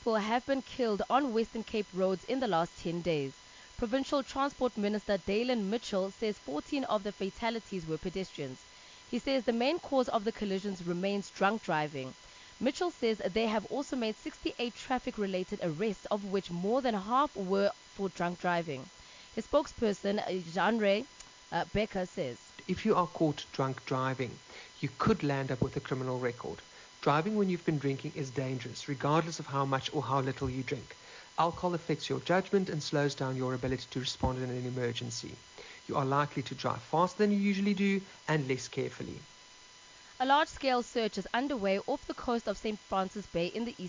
people have been killed on Western Cape roads in the last 10 days. Provincial Transport Minister Dalen Mitchell says 14 of the fatalities were pedestrians. He says the main cause of the collisions remains drunk driving. Mitchell says they have also made 68 traffic-related arrests, of which more than half were for drunk driving. His spokesperson, Genre Becker, says, If you are caught drunk driving, you could land up with a criminal record. Driving when you've been drinking is dangerous, regardless of how much or how little you drink. Alcohol affects your judgment and slows down your ability to respond in an emergency. You are likely to drive faster than you usually do and less carefully. a large-scale search is underway off the coast of St. Francis Bay in the east